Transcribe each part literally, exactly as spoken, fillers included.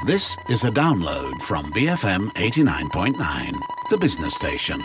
This is a download from B F M eighty-nine point nine, the business station.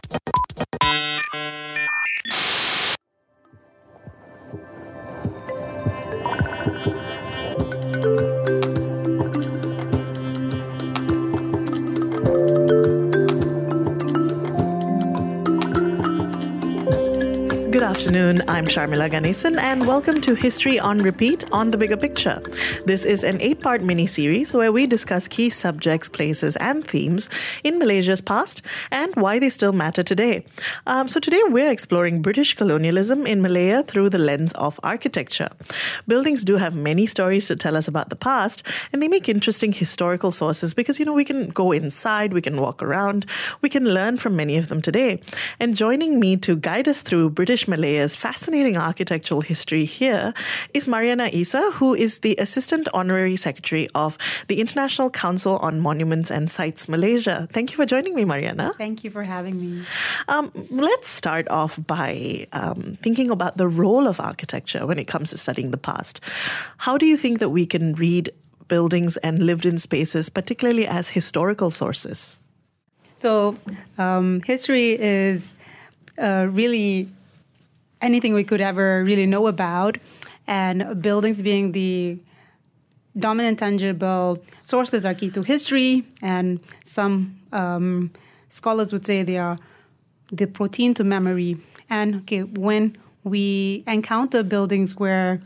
Good afternoon, I'm Sharmila Ganesan and welcome to History on Repeat on The Bigger Picture. This is an eight-part mini-series where we discuss key subjects, places and themes in Malaysia's past and why they still matter today. Um, so today we're exploring British colonialism in Malaya through the lens of architecture. Buildings do have many stories to tell us about the past, and they make interesting historical sources because, you know, we can go inside, we can walk around, we can learn from many of them today. And joining me to guide us through British Malaya's fascinating architectural history here is Mariana Isa, who is the Assistant Honorary Secretary of the International Council on Monuments and Sites Malaysia. Thank you for joining me, Mariana. Thank you for having me. Um, let's start off by um, thinking about the role of architecture when it comes to studying the past. How do you think that we can read buildings and lived-in spaces, particularly as historical sources? So um, history is uh, really anything we could ever really know about, and buildings being the dominant tangible sources are key to history, and some um, scholars would say they are the protein to memory. And okay, when we encounter buildings where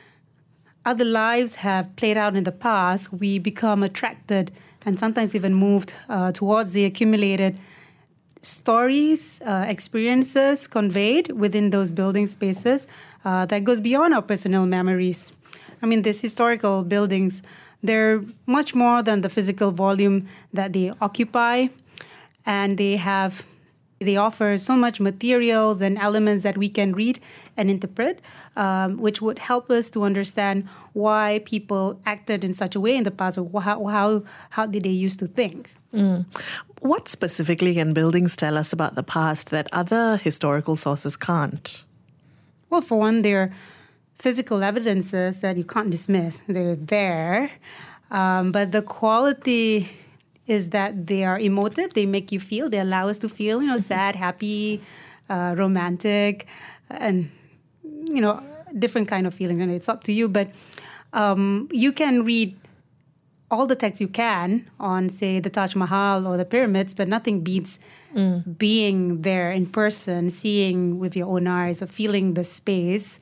other lives have played out in the past, we become attracted and sometimes even moved uh, towards the accumulated stories, uh, experiences conveyed within those building spaces uh, that goes beyond our personal memories. I mean, these historical buildings, they're much more than the physical volume that they occupy, and they have They offer so much materials and elements that we can read and interpret, um, which would help us to understand why people acted in such a way in the past, or how how, how did they used to think. Mm. What specifically can buildings tell us about the past that other historical sources can't? Well, for one, they're physical evidences that you can't dismiss. They're there, um, but the quality is that they are emotive. They make you feel. They allow us to feel, you know, sad, happy, uh, romantic, and, you know, different kind of feelings. And it's up to you. But um, you can read all the text you can on, say, the Taj Mahal or the pyramids, but nothing beats mm. being there in person, seeing with your own eyes, or feeling the space.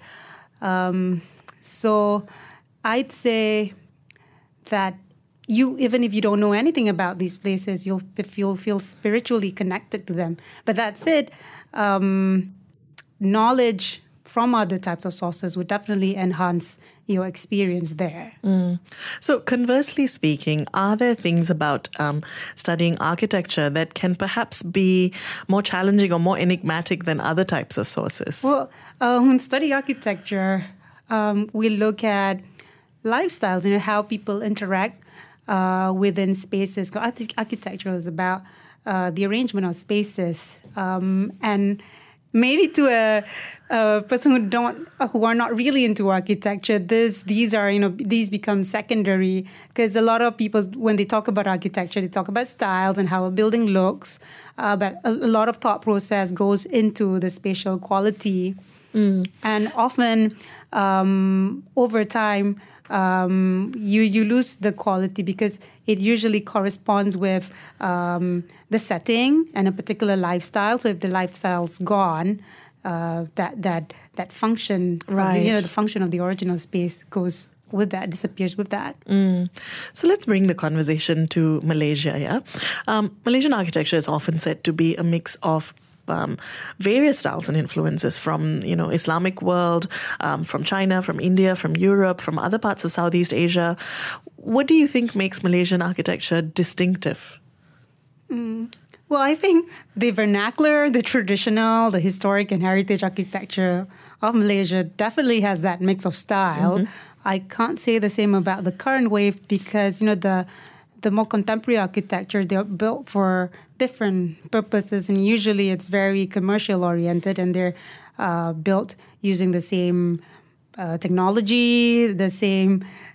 Um, so I'd say that You, even if you don't know anything about these places, you'll feel, feel spiritually connected to them. But that said, um, knowledge from other types of sources would definitely enhance your experience there. Mm. So conversely speaking, are there things about um, studying architecture that can perhaps be more challenging or more enigmatic than other types of sources? Well, uh, when study architecture, um, we look at lifestyles, you know, how people interact Uh, within spaces. Architecture is about uh, the arrangement of spaces, um, and maybe to a, a person who don't, who are not really into architecture, this these are you know these become secondary, because a lot of people, when they talk about architecture, they talk about styles and how a building looks, uh, but a, a lot of thought process goes into the spatial quality, mm. and often um, over time. Um, you you lose the quality because it usually corresponds with um, the setting and a particular lifestyle. So if the lifestyle's gone, uh, that that that function, right. of the, you know, the function of the original space goes with that, disappears with that. Mm. So let's bring the conversation to Malaysia. Yeah, um, Malaysian architecture is often said to be a mix of Um, various styles and influences from, you know, Islamic world, um, from China, from India, from Europe, from other parts of Southeast Asia. What do you think makes Malaysian architecture distinctive? Mm. Well, I think the vernacular, the traditional, the historic and heritage architecture of Malaysia definitely has that mix of style. Mm-hmm. I can't say the same about the current wave because, you know, the the more contemporary architecture, they're built for different purposes, and usually it's very commercial oriented, and they're uh, built using the same uh, technology, the same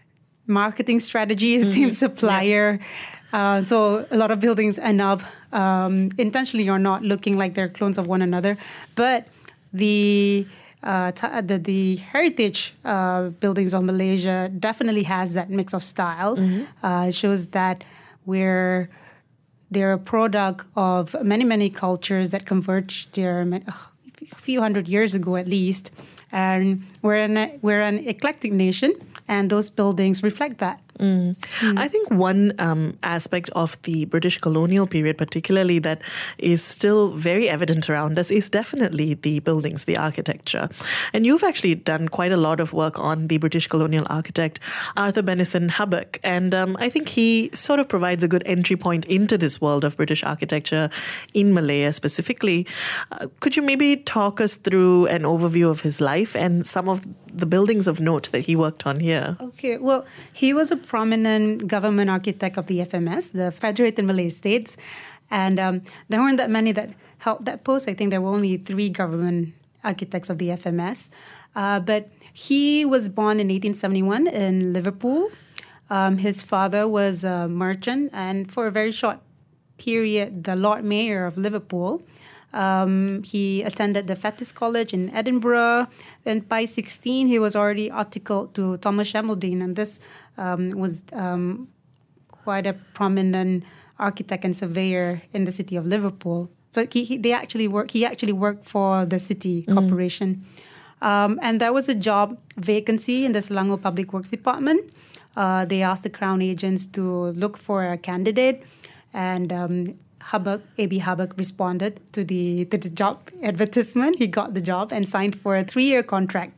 marketing strategy, the same supplier. Yeah. Uh, so a lot of buildings end up um, intentionally or not looking like they're clones of one another. But the uh, t- the, the heritage uh, buildings of Malaysia definitely has that mix of style. Mm-hmm. Uh, it shows that we're they're a product of many, many cultures that converged there a few hundred years ago at least. And we're an, we're an eclectic nation, and those buildings reflect that. Mm. Mm. I think one um, aspect of the British colonial period, particularly that is still very evident around us, is definitely the buildings, the architecture. And you've actually done quite a lot of work on the British colonial architect, Arthur Bennison Hubbock. And um, I think he sort of provides a good entry point into this world of British architecture in Malaya specifically. Uh, could you maybe talk us through an overview of his life and some of the buildings of note that he worked on here? Okay, well, he was a prominent government architect of the F M S, the Federated Malay States, and um, there weren't that many that held that post. I think there were only three government architects of the F M S. Uh, but he was born in eighteen seventy-one in Liverpool. Um, his father was a merchant, and for a very short period, the Lord Mayor of Liverpool. Um, he attended the Fettes College in Edinburgh, and by sixteen, he was already articled to Thomas Shamaldine, and this um, was um, quite a prominent architect and surveyor in the city of Liverpool. So he, he they actually work. He actually worked for the city mm. corporation, um, and there was a job vacancy in the Selangor Public Works Department. Uh, they asked the Crown agents to look for a candidate, and um, Hubbock, A B Hubbock responded to the, to the job advertisement. He got the job and signed for a three-year contract.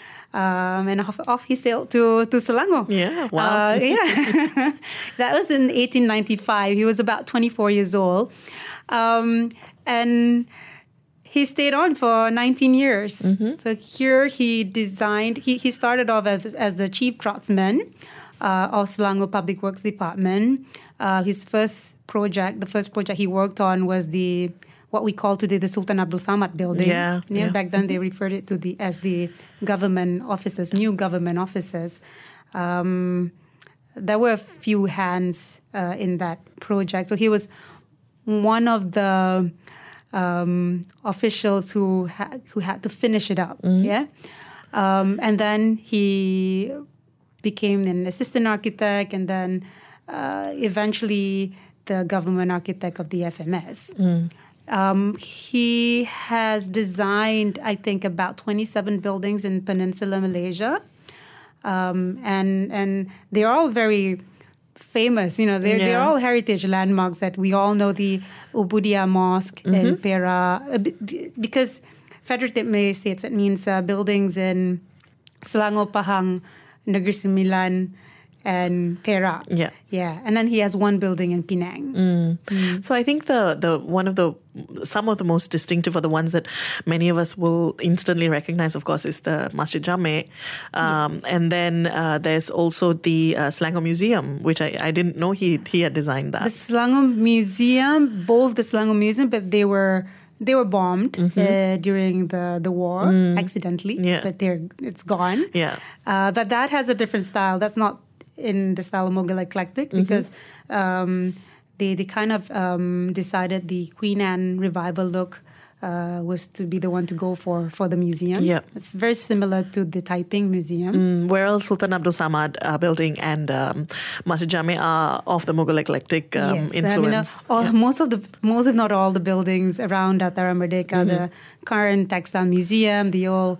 Um, and off, off he sailed to, to Selangor. Yeah, wow. Uh, yeah. That was in eighteen ninety-five. He was about twenty-four years old. Um, and he stayed on for nineteen years. Mm-hmm. So here he designed, he, he started off as, as the chief draftsman uh, of Selangor Public Works Department. Uh, his first project, the first project he worked on was the what we call today the Sultan Abdul Samad building. Yeah, yeah. yeah. Back then they referred it to the as the government offices, new government offices. Um, there were a few hands uh, in that project. So he was one of the um, officials who ha- who had to finish it up. Mm-hmm. Yeah, um, and then he became an assistant architect, and then uh, eventually the government architect of the F M S. Mm. Um, he has designed, I think, about twenty-seven buildings in Peninsular Malaysia, um, and and they're all very famous. You know, they're yeah. they're all heritage landmarks that we all know. The Ubudia Mosque mm-hmm. in Perak, because Federated Malay States, it means uh, buildings in Selangor, Pahang, Negeri Sembilan, and Perak. Yeah. Yeah. And then he has one building in Penang. Mm. Mm. So I think the the one of the some of the most distinctive, or the ones that many of us will instantly recognize, of course, is the Masjid Jame. Um, yes. And then uh, there's also the uh, Selangor Museum, which I, I didn't know he he had designed that. The Selangor Museum, both the Selangor Museum, but they were They were bombed mm-hmm. uh, during the, the war, mm. accidentally, yeah. but they're it's gone. Yeah. Uh, but that has a different style. That's not in the style of Mughal eclectic, mm-hmm. because um, they, they kind of um, decided the Queen Anne revival look uh, was to be the one to go for for the museum. Yeah. It's very similar to the Taiping Museum. Mm, whereas Sultan Abdul Samad uh, building and um, Masjid Jame are of the Mughal eclectic um, yes. influence. I mean, uh, all, yeah. Most of the, most if not all the buildings around Dataran Merdeka, mm-hmm. the current textile museum, the old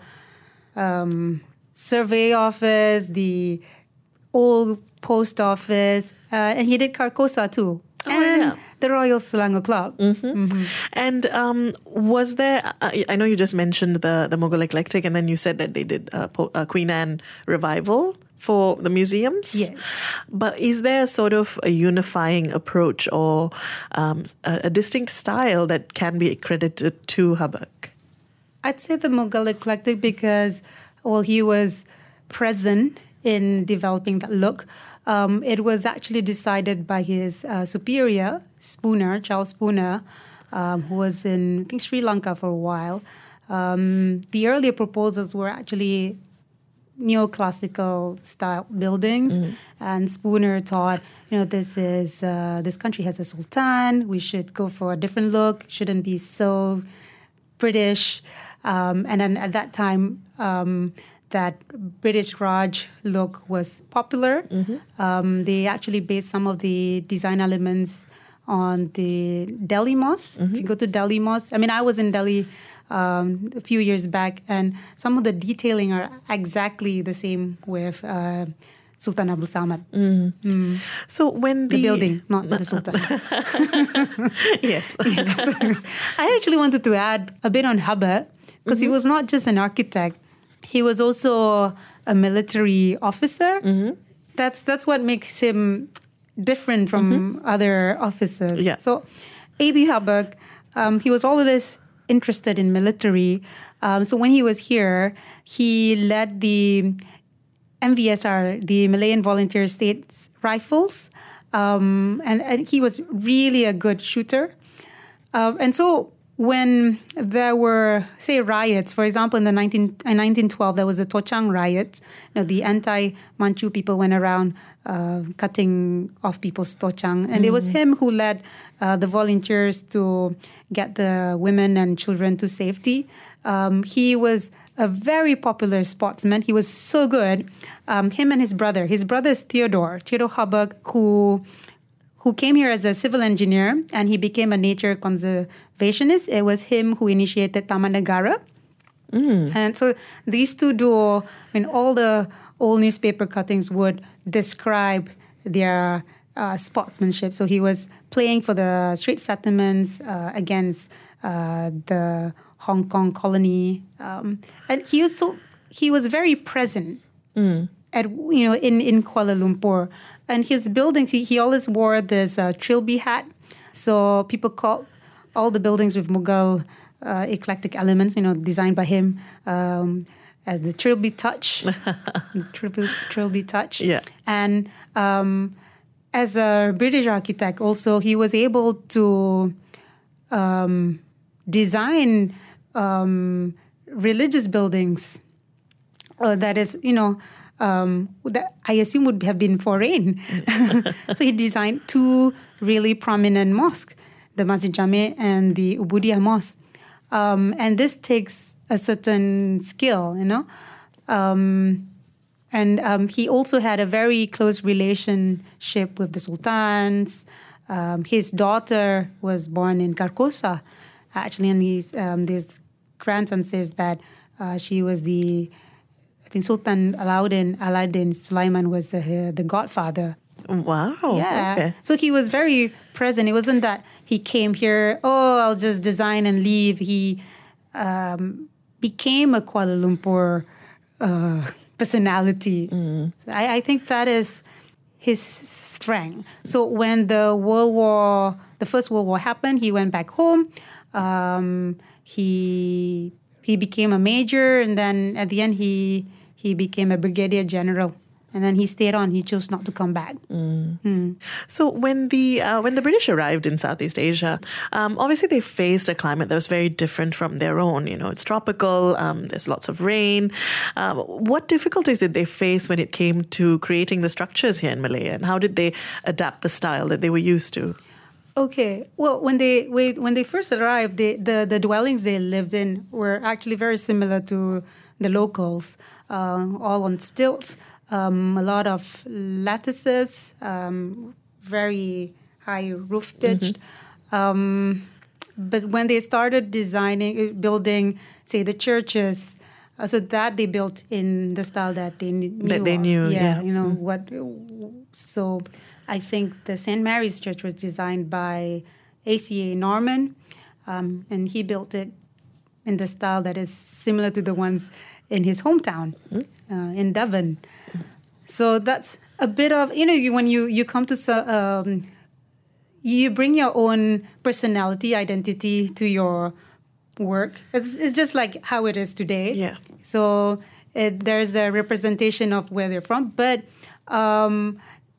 um, survey office, the old post office, uh, and he did Carcosa too. Oh, and yeah. the Royal Selangor Club. Mm-hmm. Mm-hmm. And um, was there, I, I know you just mentioned the, the Mughal eclectic, and then you said that they did a, a Queen Anne revival for the museums. Yes. But is there sort of a unifying approach or um, a, a distinct style that can be credited to Hubbock? I'd say the Mughal eclectic because, well, he was present in developing that look. Um, it was actually decided by his uh, superior, Spooner, Charles Spooner, um, who was in, I think, Sri Lanka for a while. Um, the earlier proposals were actually neoclassical style buildings, mm. and Spooner thought, you know, this is uh, this country has a sultan. We should go for a different look. Shouldn't be so British. Um, and then at that time, um, that British Raj look was popular. Mm-hmm. Um, they actually based some of the design elements on the Delhi Mosque. Mm-hmm. If you go to Delhi Mosque, I mean, I was in Delhi um, a few years back, and some of the detailing are exactly the same with uh, Sultan Abdul Samad. Mm-hmm. Mm. So when the, the building, not the Sultan. Yes. yes. I actually wanted to add a bit on Hubbard, because mm-hmm. he was not just an architect. He was also a military officer. Mm-hmm. That's that's what makes him different from mm-hmm. other officers. Yeah. So A B Hubbard, um, he was always interested in military. Um, so when he was here, he led the M V S R, the Malayan Volunteer States Rifles, um, and, and he was really a good shooter. Uh, and so when there were, say, riots, for example, in the nineteen, in nineteen twelve, there was the Tochang riots. You know, the anti-Manchu people went around uh, cutting off people's Tochang. And mm. it was him who led uh, the volunteers to get the women and children to safety. Um, he was a very popular sportsman. He was so good. Um, him and his brother. His brother is Theodore, Theodore Hubbard, who... who came here as a civil engineer, and he became a nature conservationist. It was him who initiated Taman Negara. Mm. And so these two duo, I mean, all the old newspaper cuttings would describe their uh, sportsmanship. So he was playing for the street settlements uh, against uh, the Hong Kong colony. Um, and he was, so, he was very present. Mm. At, you know, in, in Kuala Lumpur. And his buildings, he, he always wore this uh, trilby hat. So people call all the buildings with Mughal uh, eclectic elements, you know, designed by him um, as the trilby touch. the trilby, trilby touch. Yeah. And um, as a British architect also, he was able to um, design um, religious buildings. Uh, that is, you know, Um, that I assume would have been foreign. So he designed two really prominent mosques, the Masjid Jami and the Ubudiyah Mosque. Um, and this takes a certain skill, you know. Um, and um, he also had a very close relationship with the sultans. Um, his daughter was born in Karkosa, actually, and his, um, his grandson says that uh, she was the... I think Sultan Alauddin, Aladdin Sulaiman was the, the godfather. Wow. Yeah. Okay. So he was very present. It wasn't that he came here, oh, I'll just design and leave. He um, became a Kuala Lumpur uh, personality. Mm. So I, I think that is his strength. So when the World War, the First World War happened, he went back home. Um, he he became a major, and then at the end he... He became a brigadier general, and then he stayed on. He chose not to come back. Mm. Mm. So when the uh, when the British arrived in Southeast Asia, um, obviously they faced a climate that was very different from their own. You know, it's tropical. Um, there's lots of rain. Um, what difficulties did they face when it came to creating the structures here in Malaya, and how did they adapt the style that they were used to? Okay. Well, when they when they first arrived, they, the the dwellings they lived in were actually very similar to the locals, uh, all on stilts, um, a lot of lattices, um, very high roof pitched. Mm-hmm. Um, but when they started designing, building, say, the churches, uh, so that they built in the style that they knew. That they knew, yeah. yeah. You know, mm-hmm. what, so I think the Saint Mary's Church was designed by A C A Norman, um, and he built it in the style that is similar to the ones in his hometown, mm. uh, in Devon. Mm. So that's a bit of, you know, you, when you, you come to, um, you bring your own personality, identity to your work. It's, it's just like how it is today. Yeah. So it, there's a representation of where they're from, but um,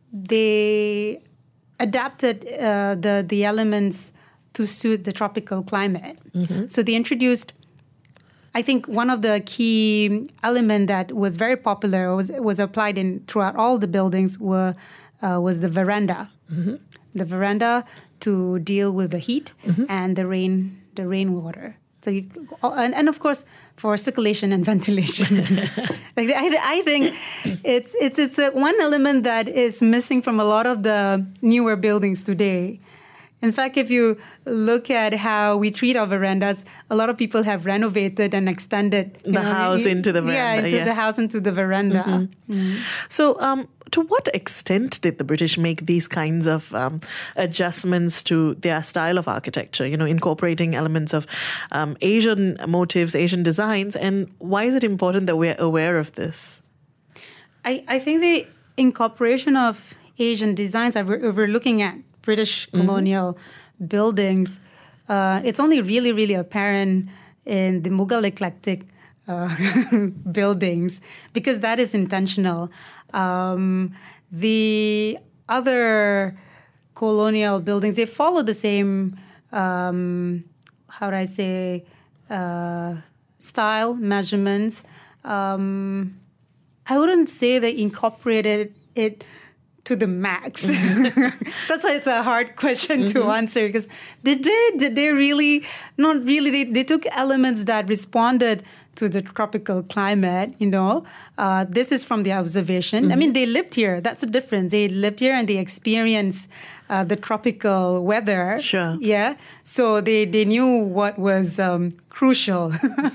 they adapted uh, the, the elements to suit the tropical climate. Mm-hmm. So they introduced I think one of the key element that was very popular, was was applied in throughout all the buildings, were uh, was the veranda. Mm-hmm. The veranda to deal with the heat mm-hmm. and the rain, the rainwater. So you, and, and of course for circulation and ventilation. like I, I think it's it's it's a, one element that is missing from a lot of the newer buildings today. In fact, if you look at how we treat our verandas, a lot of people have renovated and extended the know, house into the veranda. Yeah, into yeah. the house into the veranda. Mm-hmm. Mm-hmm. So, um, to what extent did the British make these kinds of um, adjustments to their style of architecture? You know, incorporating elements of um, Asian motifs, Asian designs, and why is it important that we're aware of this? I, I think the incorporation of Asian designs, if we're, if we're looking at British colonial mm-hmm. buildings, uh, it's only really, really apparent in the Mughal eclectic uh, buildings, because that is intentional. Um, the other colonial buildings, they follow the same, um, how do I say, uh, style, measurements. Um, I wouldn't say they incorporated it to the max. Mm-hmm. That's why it's a hard question mm-hmm. to answer, because they did, did they really, not really, they, they took elements that responded to the tropical climate, you know. Uh, this is from the observation. Mm-hmm. I mean, they lived here. That's the difference. They lived here and they experienced uh, the tropical weather. Sure. Yeah. So they, they knew what was um, crucial.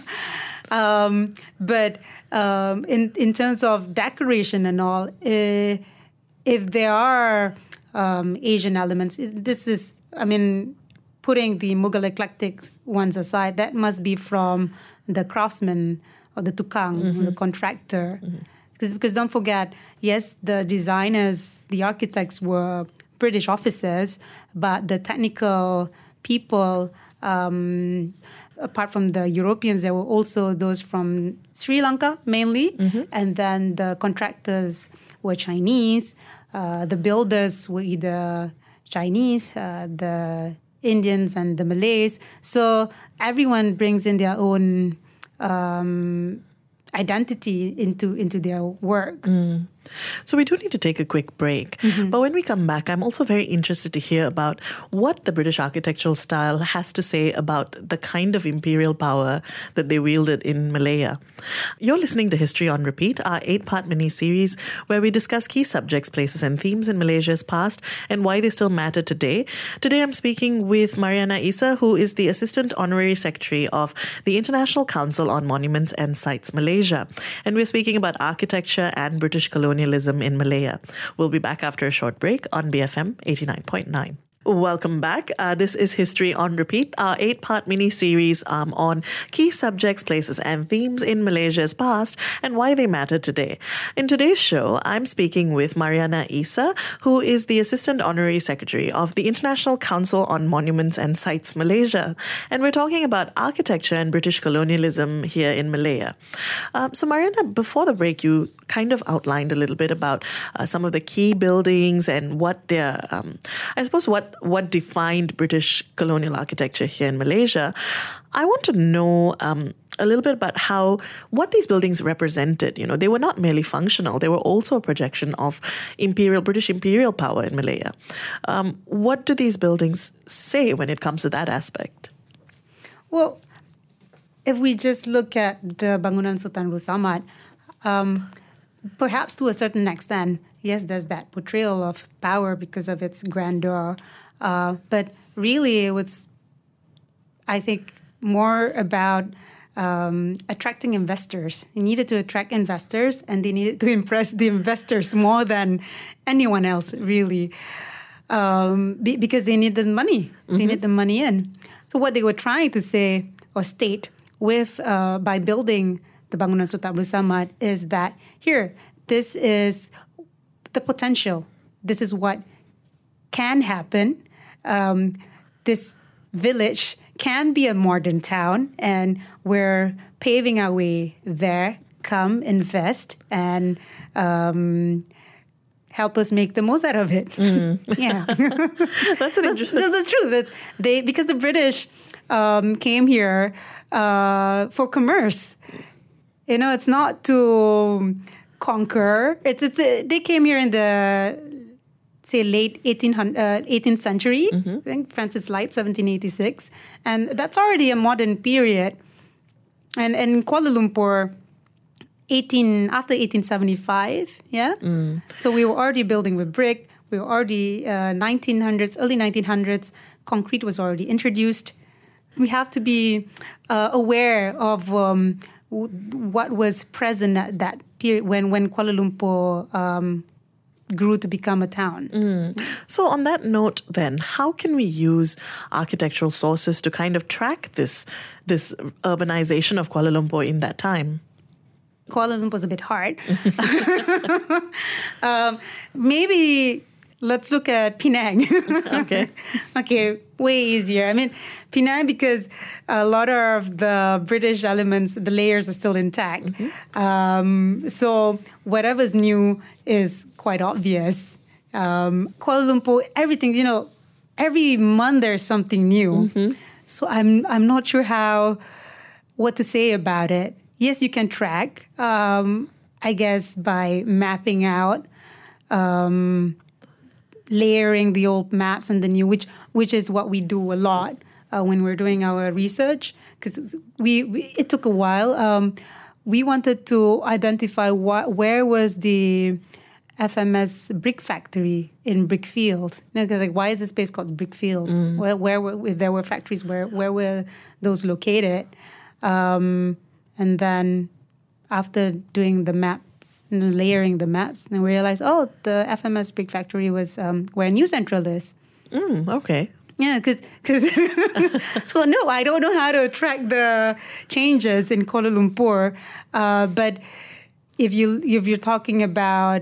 um, but um, in, in terms of decoration and all, uh, if there are um, Asian elements, this is, I mean, putting the Mughal eclectic ones aside, that must be from the craftsman or the tukang, mm-hmm. the contractor. Mm-hmm. Because, because don't forget, yes, the designers, the architects were British officers, but the technical people, um, apart from the Europeans, there were also those from Sri Lanka mainly, mm-hmm. and then the contractors were Chinese. Uh, the builders were either Chinese, uh, the Indians and the Malays. So everyone brings in their own um, identity into into their work. Mm. So we do need to take a quick break. Mm-hmm. But when we come back, I'm also very interested to hear about what the British architectural style has to say about the kind of imperial power that they wielded in Malaya. You're listening to History on Repeat, our eight-part mini-series where we discuss key subjects, places and themes in Malaysia's past and why they still matter today. Today I'm speaking with Mariana Issa, who is the Assistant Honorary Secretary of the International Council on Monuments and Sites Malaysia. And we're speaking about architecture and British colonialism in Malaya. We'll be back after a short break on B F M eighty-nine point nine. Welcome back. Uh, this is History on Repeat, our eight-part mini-series um, on key subjects, places and themes in Malaysia's past and why they matter today. In today's show, I'm speaking with Mariana Issa, who is the Assistant Honorary Secretary of the International Council on Monuments and Sites Malaysia. And we're talking about architecture and British colonialism here in Malaya. Um, so Mariana, before the break, you kind of outlined a little bit about uh, some of the key buildings and what their, um, I suppose, what what defined British colonial architecture here in Malaysia. I want to know um, a little bit about how, what these buildings represented. You know, they were not merely functional. They were also a projection of imperial, British imperial power in Malaya. Um, what do these buildings say when it comes to that aspect? Well, if we just look at the Bangunan Sultan Abdul Samad, um, perhaps to a certain extent, yes, there's that portrayal of power because of its grandeur. Uh, but really, it was, I think, more about um, attracting investors. They needed to attract investors, and they needed to impress the investors more than anyone else, really, um, be, because they needed money. Mm-hmm. They needed the money in. So what they were trying to say or state with uh, by building the Bangunan Sultan Abdul Samad is that, here, this is the potential. This is what can happen. Um, this village can be a modern town, and we're paving our way there. Come, invest, and um, help us make the most out of it. Mm-hmm. Yeah, that's an interesting. That's, that's the truth. That they, because the British um, came here uh, for commerce. You know, it's not to conquer. It's, it's uh, they came here in the, say, late eighteenth, uh, eighteenth century. Mm-hmm. I think Francis Light, seventeen eighty-six. And that's already a modern period. And, and in Kuala Lumpur, eighteen after eighteen seventy-five, yeah? Mm. So we were already building with brick. We were already, uh, nineteen hundreds, early nineteen hundreds, concrete was already introduced. We have to be uh, aware of um, w- what was present at that period when, when Kuala Lumpur um, grew to become a town. Mm. So on that note then, how can we use architectural sources to kind of track this, this urbanization of Kuala Lumpur in that time? Kuala Lumpur is a bit hard. um, maybe let's look at Penang. Okay. Okay, way easier. I mean, Penang, because a lot of the British elements, the layers are still intact. Mm-hmm. Um, so whatever's new is quite obvious. Um, Kuala Lumpur, everything, you know, every month there's something new. Mm-hmm. So I'm I'm not sure how, what to say about it. Yes, you can track, um, I guess, by mapping out, um, layering the old maps and the new, which which is what we do a lot uh, when we're doing our research. Because we, we it took a while. Um, we wanted to identify what where was the F M S brick factory in Brickfield. You know, like, why is this place called Brickfields? Mm. Where, where were, if there were factories, where where were those located? Um, And then after doing the maps, you know, layering the maps, and we realized, oh, the F M S Brick Factory was um, where New Central is. Mm, okay. Yeah, because so no, I don't know how to track the changes in Kuala Lumpur. Uh, but if you if you're talking about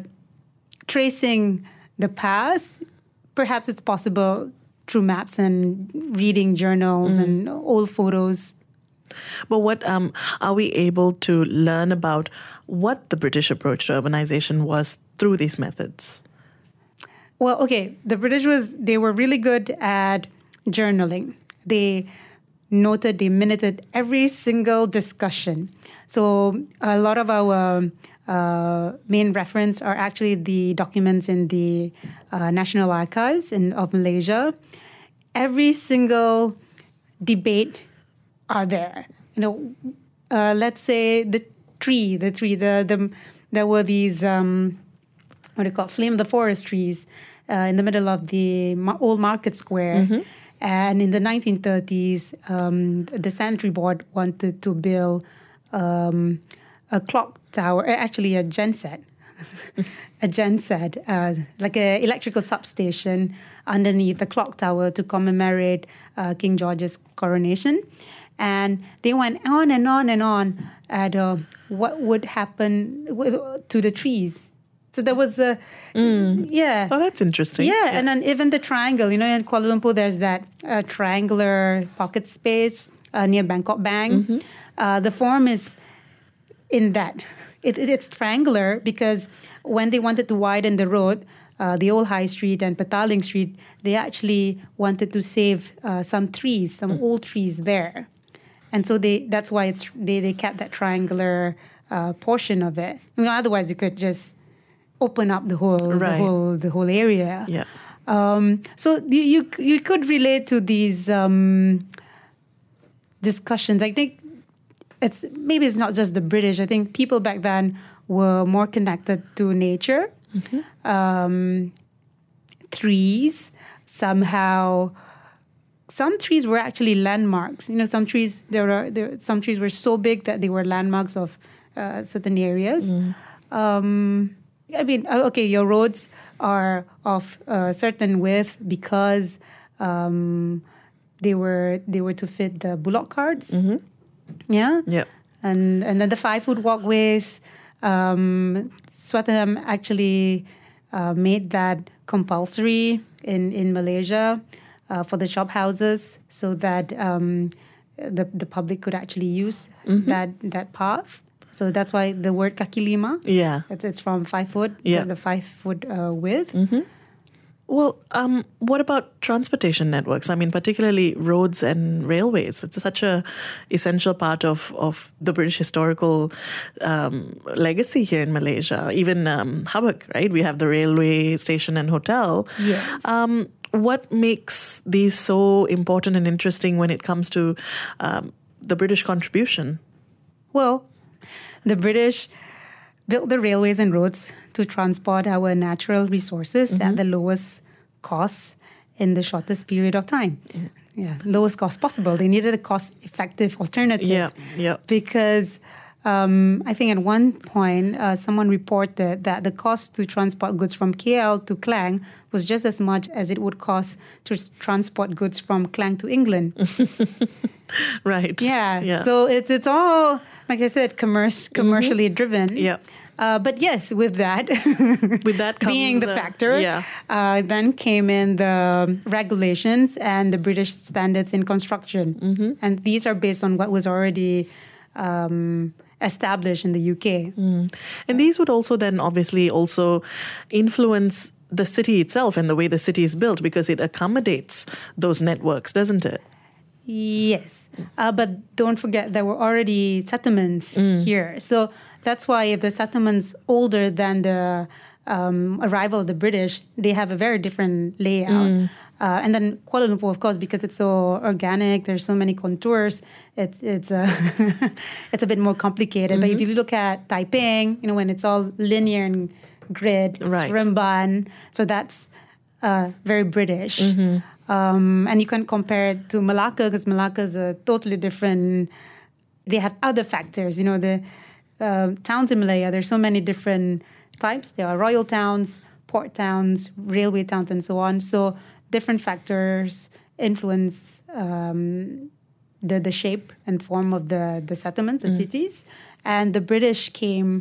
tracing the past, perhaps it's possible through maps and reading journals mm. and old photos. But what um, are we able to learn about what the British approach to urbanization was through these methods? Well, okay, the British was they were really good at journaling. They noted, they minuted every single discussion. So a lot of our uh, main reference are actually the documents in the uh, National Archives in, of Malaysia. Every single debate are there. You know, uh, let's say the tree, the tree, the, the there were these, um, what do you call it, flame of the forest trees uh, in the middle of the ma- old market square. Mm-hmm. And in the nineteen thirties, um, the sanitary board wanted to build um, a clock tower, actually a genset, a genset, uh, like an electrical substation underneath the clock tower to commemorate uh, King George's coronation. And they went on and on and on at uh, what would happen with, to the trees. So there was a, mm. yeah. Oh, that's interesting. Yeah, yeah, and then even the triangle, you know, in Kuala Lumpur, there's that uh, triangular pocket space uh, near Bangkok Bank. Mm-hmm. Uh, the form is in that. It, it, it's triangular because when they wanted to widen the road, uh, the old High Street and Petaling Street, they actually wanted to save uh, some trees, some mm. old trees there. And so they that's why it's they, they kept that triangular uh, portion of it. I mean, otherwise, you could just open up the whole right. the whole the whole area. Yeah. Um, so you, you you could relate to these um, discussions. I think it's maybe it's not just the British. I think people back then were more connected to nature. Mm-hmm. Um, trees somehow. Some trees were actually landmarks. You know, some trees there are there, some trees were so big that they were landmarks of uh, certain areas. Mm. Um, I mean, okay, your roads are of a certain width because um, they were they were to fit the bullock carts. Mm-hmm. Yeah, yeah, and and then the five foot walkways. Um, Swettenham actually uh, made that compulsory in in Malaysia. Uh, for the shop houses, so that um, the the public could actually use mm-hmm. that that path. So that's why the word kaki lima. Yeah, it's, it's from five foot. Yeah, the, the five foot uh, width. Mm-hmm. Well, um, what about transportation networks? I mean, particularly roads and railways. It's such a essential part of, of the British historical um, legacy here in Malaysia. Even um, Hubbock, right? We have the railway station and hotel. Yes. Um, what makes these so important and interesting when it comes to um, the British contribution? Well, the British built the railways and roads to transport our natural resources mm-hmm. at the lowest cost in the shortest period of time. Mm. Yeah, lowest cost possible. They needed a cost-effective alternative. Yeah, yeah. Because um, I think at one point, uh, someone reported that the cost to transport goods from K L to Klang was just as much as it would cost to s- transport goods from Klang to England. Right. Yeah. yeah. So it's it's all, like I said, commerce, commercially mm-hmm. driven. Yeah. Uh, but yes, with that, with that comes being the, the factor, yeah. uh, then came in the regulations and the British standards in construction. Mm-hmm. And these are based on what was already um, established in the U K. Mm. And these would also then obviously also influence the city itself and the way the city is built, because it accommodates those networks, doesn't it? Yes. Uh, but don't forget, there were already settlements mm. here. So that's why if the settlement's older than the um, arrival of the British, they have a very different layout. Mm. Uh, and then Kuala Lumpur, of course, because it's so organic, there's so many contours, it, it's, uh, it's a bit more complicated. Mm-hmm. But if you look at Taiping, you know, when it's all linear and grid, right. it's Remban, so that's uh, very British. Mm-hmm. Um, and you can compare it to Malacca, because Malacca is a totally different, they have other factors. You know, the uh, towns in Malaya, there's so many different types. There are royal towns, port towns, railway towns, and so on. So different factors influence um, the, the shape and form of the, the settlements and mm. cities. And the British came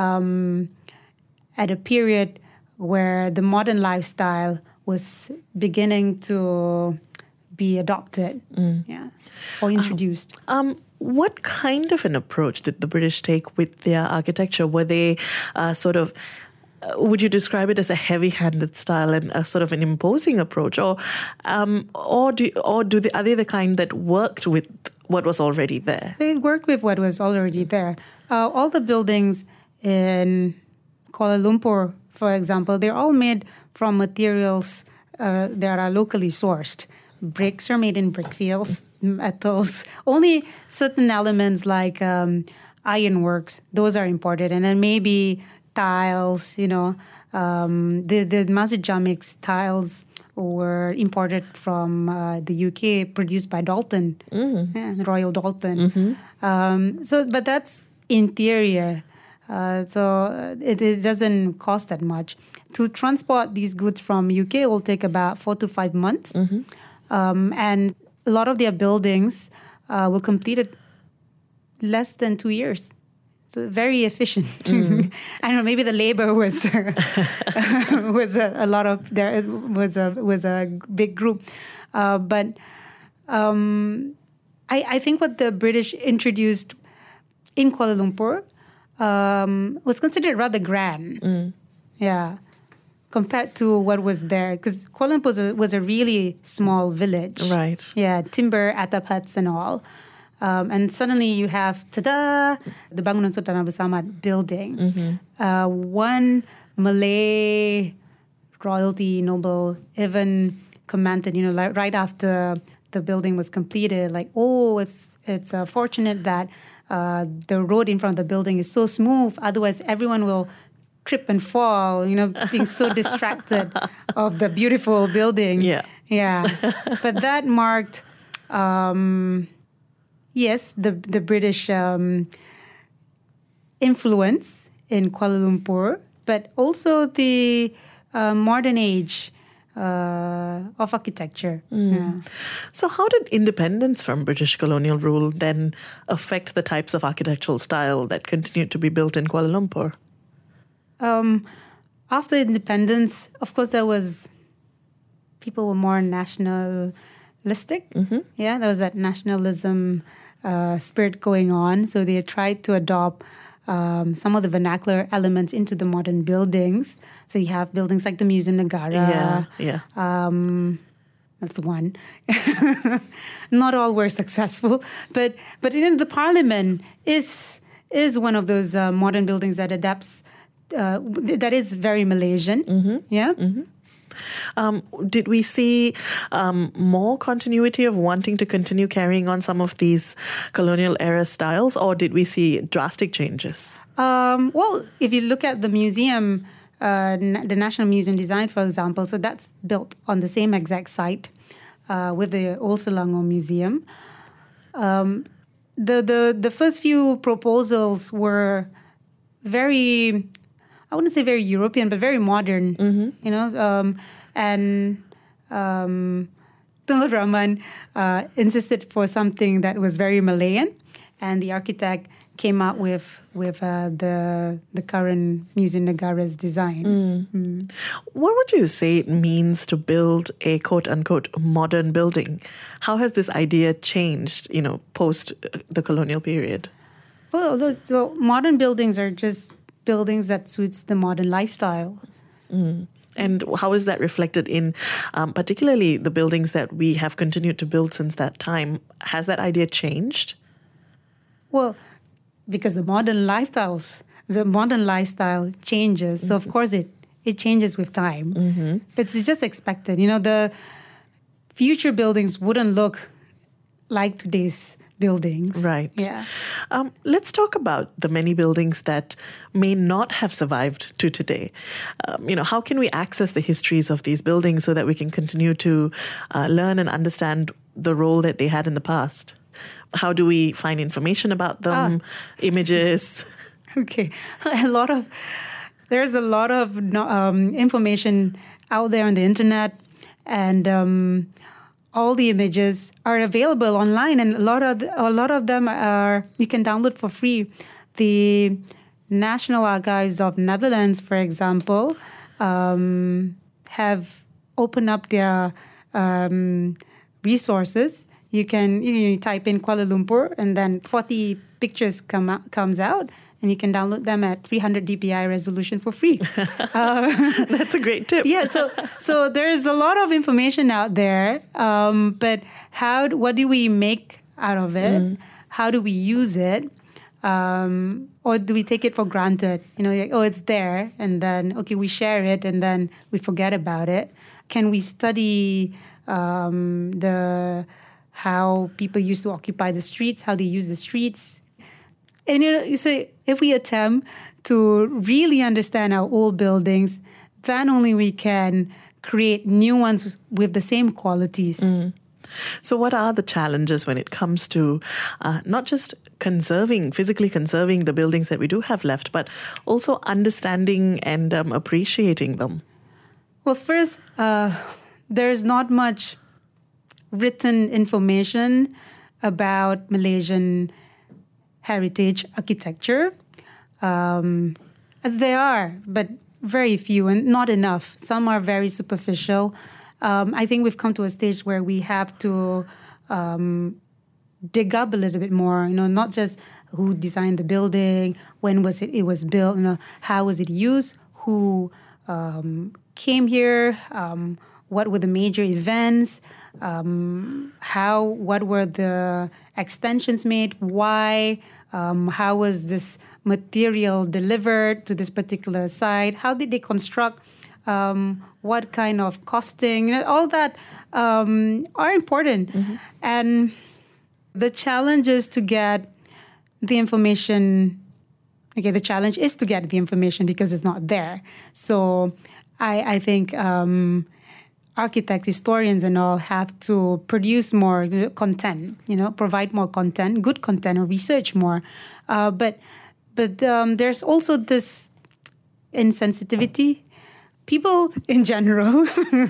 um, at a period where the modern lifestyle was beginning to be adopted, mm. yeah, or introduced. Um, um, what kind of an approach did the British take with their architecture? Were they uh, sort of, uh, would you describe it as a heavy-handed style and a sort of an imposing approach, or, um, or do, or do they, are they the kind that worked with what was already there? They worked with what was already there. Uh, all the buildings in Kuala Lumpur, for example, they're all made from materials uh, that are locally sourced. Bricks are made in brickfields, metals. Only certain elements like um, ironworks, those are imported. And then maybe tiles, you know, um, the, the Masjid Jamic's tiles were imported from uh, the U K, produced by Dalton, mm-hmm. yeah, Royal Dalton. Mm-hmm. Um, so, but that's interior. Uh, so it, it doesn't cost that much. To transport these goods from U K will take about four to five months. Mm-hmm. Um, and a lot of their buildings uh, were completed less than two years. So very efficient. Mm. I don't know, maybe the labor was was a, a lot of, there was a, was a big group. Uh, but um, I, I think what the British introduced in Kuala Lumpur um, was considered rather grand. Mm. Yeah. Compared to what was there. Because Kuala Lumpur was a, was a really small village. Right. Yeah, timber, atap huts and all. Um, and suddenly you have, ta-da, the Bangunan Sultan Abdul Samad building. Mm-hmm. Uh, one Malay royalty noble even commented, you know, like right after the building was completed, like, oh, it's it's uh, fortunate that uh, the road in front of the building is so smooth. Otherwise, everyone will trip and fall, you know, being so distracted of the beautiful building. Yeah. Yeah. But that marked... Um, Yes, the the British um, influence in Kuala Lumpur, but also the uh, modern age uh, of architecture. Mm. Yeah. So how did independence from British colonial rule then affect the types of architectural style that continued to be built in Kuala Lumpur? Um, after independence, of course, there was, people were more nationalistic. Mm-hmm. Yeah, there was that nationalism Uh, spirit going on. So they tried to adopt um, some of the vernacular elements into the modern buildings. So you have buildings like the Museum Negara. Yeah, yeah. Um, that's one. Not all were successful, but but in the Parliament is is one of those uh, modern buildings that adapts. Uh, that is very Malaysian. Mm-hmm. Yeah. Mm-hmm. Um, did we see um, more continuity of wanting to continue carrying on some of these colonial era styles, or did we see drastic changes? Um, well, if you look at the museum, uh, the National Museum design, for example, so that's built on the same exact site uh, with the Old Selangor Museum. Um, the, the, the first few proposals were very... I wouldn't say very European, but very modern, mm-hmm. you know. Um, and um, Tun Lur Rahman uh, insisted for something that was very Malayan, and the architect came out with with uh, the the current Museum Negara's design. Mm. Mm. What would you say it means to build a quote unquote modern building? How has this idea changed, you know, post the colonial period? Well, the, well modern buildings are just buildings that suits the modern lifestyle. Mm. And how is that reflected in um, particularly the buildings that we have continued to build since that time? Has that idea changed? Well, because the modern lifestyles, the modern lifestyle changes. Mm-hmm. So, of course, it, it changes with time. Mm-hmm. It's just expected. You know, the future buildings wouldn't look like today's buildings. Right. Yeah. Um, let's talk about the many buildings that may not have survived to today. Um, you know, how can we access the histories of these buildings so that we can continue to uh, learn and understand the role that they had in the past? How do we find information about them, ah. images? Okay. A lot of, there's a lot of um, information out there on the internet, and um, all the images are available online, and a lot of a lot of them are you can download for free. The National Archives of Netherlands, for example, um, have opened up their um, resources. You can you type in Kuala Lumpur, and then forty pictures come out, comes out, and you can download them at three hundred D P I resolution for free. uh, That's a great tip. Yeah, so so there's a lot of information out there, um, but how? What do we make out of it? Mm. How do we use it? Um, or do we take it for granted? You know, like, oh, it's there, and then okay, we share it, and then we forget about it. Can we study um, the how people used to occupy the streets, how they use the streets? And you know, you say if we attempt to really understand our old buildings, then only we can create new ones with the same qualities. Mm. So what are the challenges when it comes to uh, not just conserving, physically conserving the buildings that we do have left, but also understanding and um, appreciating them? Well, first, uh, there's not much written information about Malaysian heritage architecture. Um, there are, but very few and not enough. Some are very superficial. Um, I think we've come to a stage where we have to um, dig up a little bit more, you know, not just who designed the building, when was it, it was built, you know, how was it used, who um, came here, um, what were the major events, um, how, what were the extensions made, why, um, how was this material delivered to this particular site, how did they construct, um, what kind of costing, you know, all that um, are important. Mm-hmm. And the challenge is to get the information, okay, the challenge is to get the information because it's not there. So I, I think um, architects, historians and all have to produce more content, you know, provide more content, good content, or research more. Uh, but but um, there's also this insensitivity. People in general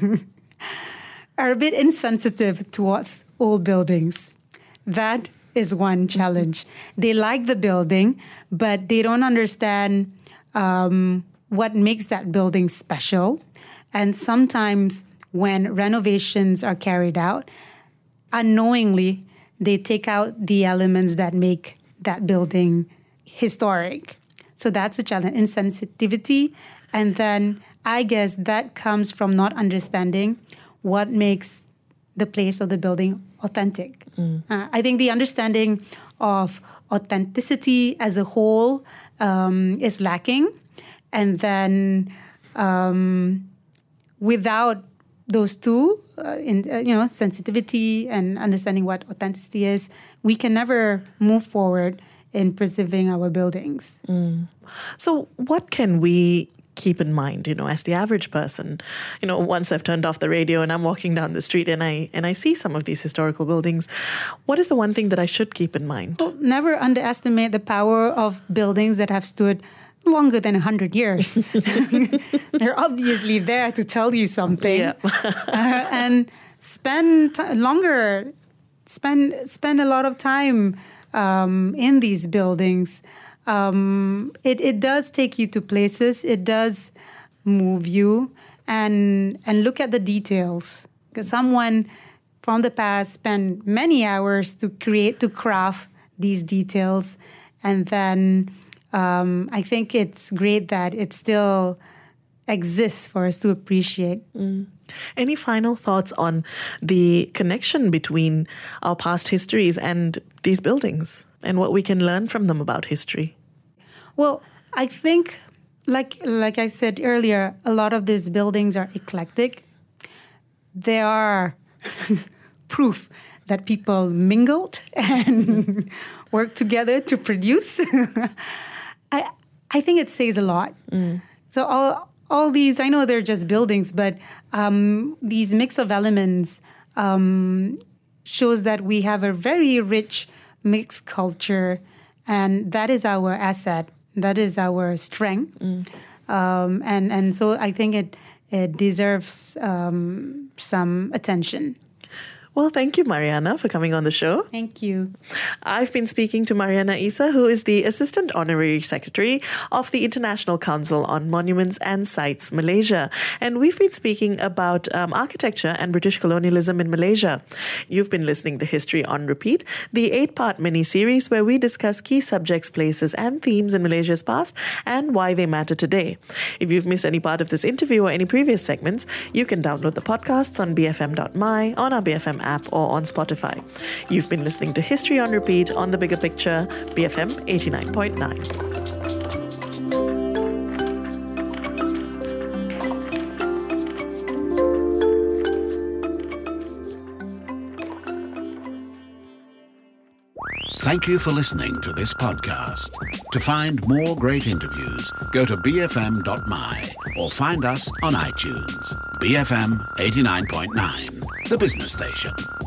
are a bit insensitive towards old buildings. That is one challenge. They like the building, but they don't understand um, what makes that building special. And sometimes when renovations are carried out, unknowingly, they take out the elements that make that building historic. So that's a challenge, insensitivity. And then I guess that comes from not understanding what makes the place or the building authentic. Mm. Uh, I think the understanding of authenticity as a whole um, is lacking. And then um, without those two, uh, in uh, you know, sensitivity and understanding what authenticity is, we can never move forward in preserving our buildings. Mm. So what can we keep in mind, you know, as the average person? You know, once I've turned off the radio and I'm walking down the street and I and I see some of these historical buildings, what is the one thing that I should keep in mind? Well, never underestimate the power of buildings that have stood longer than one hundred years. They're obviously there to tell you something. Yeah. uh, and spend t- longer, spend spend a lot of time um, in these buildings. Um, it, it does take you to places. It does move you. And, and look at the details. Because someone from the past spent many hours to create, to craft these details. And then um, I think it's great that it still exists for us to appreciate. Mm. Any final thoughts on the connection between our past histories and these buildings and what we can learn from them about history? Well, I think, like like I said earlier, a lot of these buildings are eclectic. They are proof that people mingled and worked together to produce. I I think it says a lot. Mm. So all all these, I know they're just buildings, but um, these mix of elements um, shows that we have a very rich mixed culture, and that is our asset. That is our strength. Mm. Um, and, and so I think it, it deserves um, some attention. Well, thank you, Mariana, for coming on the show. Thank you. I've been speaking to Mariana Issa, who is the Assistant Honorary Secretary of the International Council on Monuments and Sites, Malaysia. And we've been speaking about um, architecture and British colonialism in Malaysia. You've been listening to History on Repeat, the eight-part mini-series where we discuss key subjects, places, and themes in Malaysia's past and why they matter today. If you've missed any part of this interview or any previous segments, you can download the podcasts on b f m dot m y, on our B F M app, or on Spotify. You've been listening to History on Repeat on The Bigger Picture, B F M eighty-nine point nine. Thank you for listening to this podcast. To find more great interviews, go to b f m dot m y or find us on iTunes. B F M eighty-nine point nine, the business station.